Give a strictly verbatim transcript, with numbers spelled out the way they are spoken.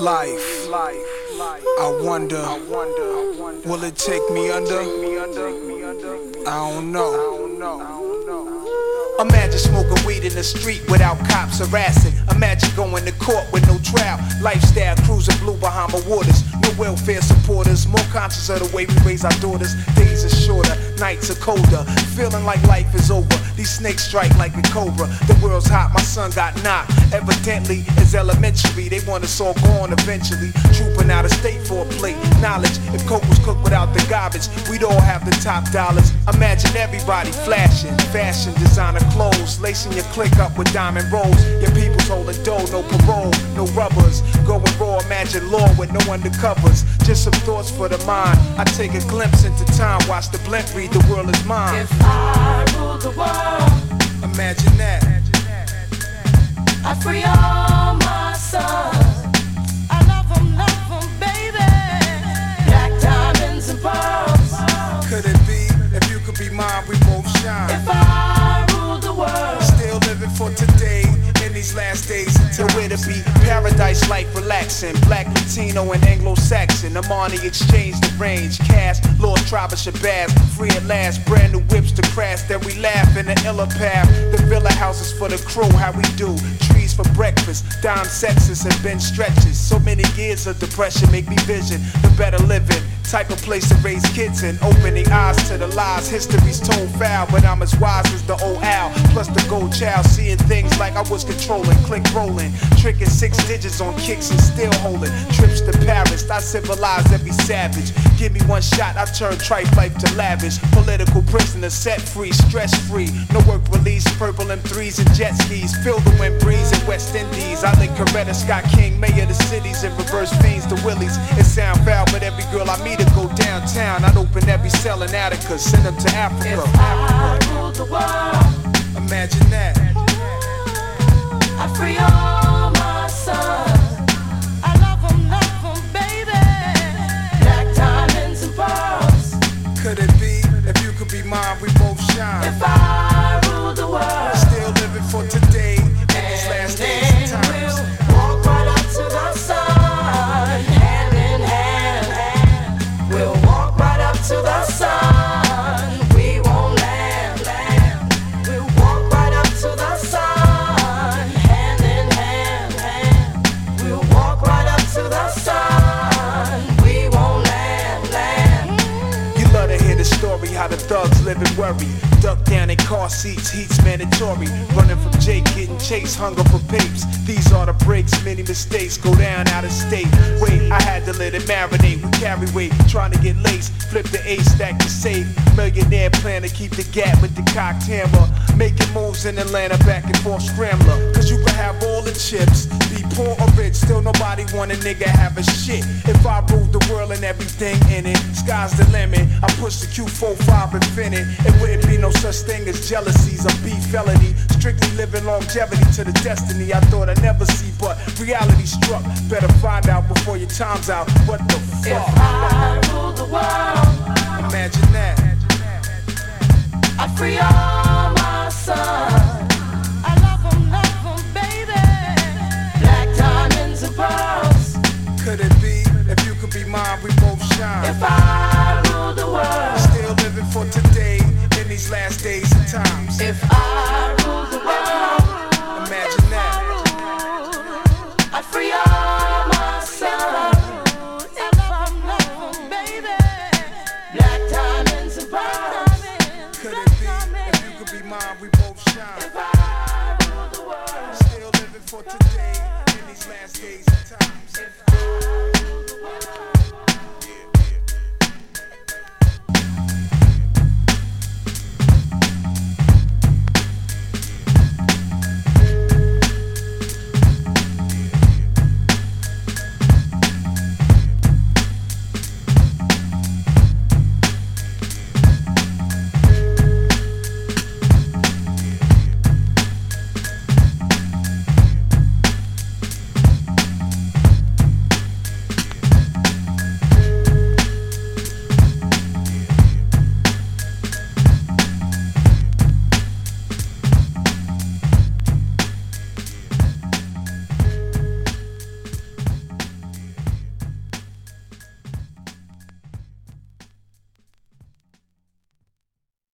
Life, I wonder, will it take me under? I don't know. Imagine smoking weed in the street without cops harassing. Imagine going to court with no trial. Lifestyle cruising blue Bahama waters. No welfare supporters. More conscious of the way we raise our daughters. Days are shorter, nights are colder. Feeling like life is over. These snakes strike like a cobra. The world's hot, my son got knocked. Evidently, it's elementary. They want us all gone eventually. Trooping out of state for a plate. Knowledge, if coke was cooked without the garbage, we'd all have the top dollars. Imagine everybody flashing. Fashion, designer clothes. Lacing your click up with diamond rolls. Your people's holding dough, no parole, no rubbers. Going raw, imagine law with no undercovers. Just some thoughts for the mind. I take a glimpse into time. Watch the blimp read, the world is mine. If I rule the world, imagine that. I free all my sons. I love them, love them, baby. Black diamonds and pearls. Could it be, if you could be mine, we both shine. If I rule the world, still living for today, in these last days. Until where to be, paradise life relaxing. Black, Latino, and Anglo-Saxon. Amani exchange the range. Cash, lost tribe of Shabazz. Free at last, brand new whips to crash. Then we laugh in the iller path. The villa houses for the crew, how we do. Trees for breakfast, dime sexes and bench stretches. So many years of depression make me vision the better living. Type of place to raise kids in. Opening eyes to the lies. History's told foul, but I'm as wise as the old owl. Plus the gold child, seeing things like I was controlling. Click rolling, tricking six digits on kicks and still holding. Trips to Paris, I civilized every savage. Give me one shot, I turn trife life to lavish. Political prisoner set free, stress free. No work release, purple M threes and jet skis. Feel the wind breeze in West Indies. I link Coretta Scott King, mayor of the cities, and reverse fiends to Willies. It sound foul, but every girl I meet to go downtown. I'd open every cell in Attica, send them to Africa. If I rule the world, imagine that. I free all my sons. I love them, love them, baby. Black diamonds and pearls. Could it be, if you could be mine, we both shine. If I rule the world, still living for today, in these last days and times. We'll walk right up to the sun, hand in hand. We'll walk right up to the sun. We won't land, land. We'll walk right up to the sun, hand in hand, hand. We'll walk right up to the sun. We won't land, land. You love to hear the story, how the thugs live and worry. Duck down in car seats, heat's mandatory. Running from Jake, getting chased, hunger for papes. These are the breaks, many mistakes go down out of state. Wait, I had to let it marinate. We carry weight, trying to get laced. Flip the A stack to save. Millionaire plan to keep the gap with the cocked hammer. Making moves in Atlanta, back and forth scrambler. Cause you can have all the chips, be poor or rich, still nobody want a nigga have a shit. If I ruled the world and everything in it, sky's the limit. I push the Q forty-five Infinite. It wouldn't be no such thing as jealousies or beef felony. Strictly living longevity to the destiny I thought I'd never see, but reality struck. Better find out before your time's out. What the fuck? If I rule the world, imagine that. I free all my sons. I love them, love them, baby. Black diamonds and pearls. Could it be, if you could be mine, we both shine. If I rule the world, still living for today, in these last days and times. if I rule the world, imagine that. I free all my sons. I love them, love them, baby. Black diamonds and pearls. Could it be, if you could be mine, we both shine. If I rule the world, still living for today, in these last days and times. if I rule the world.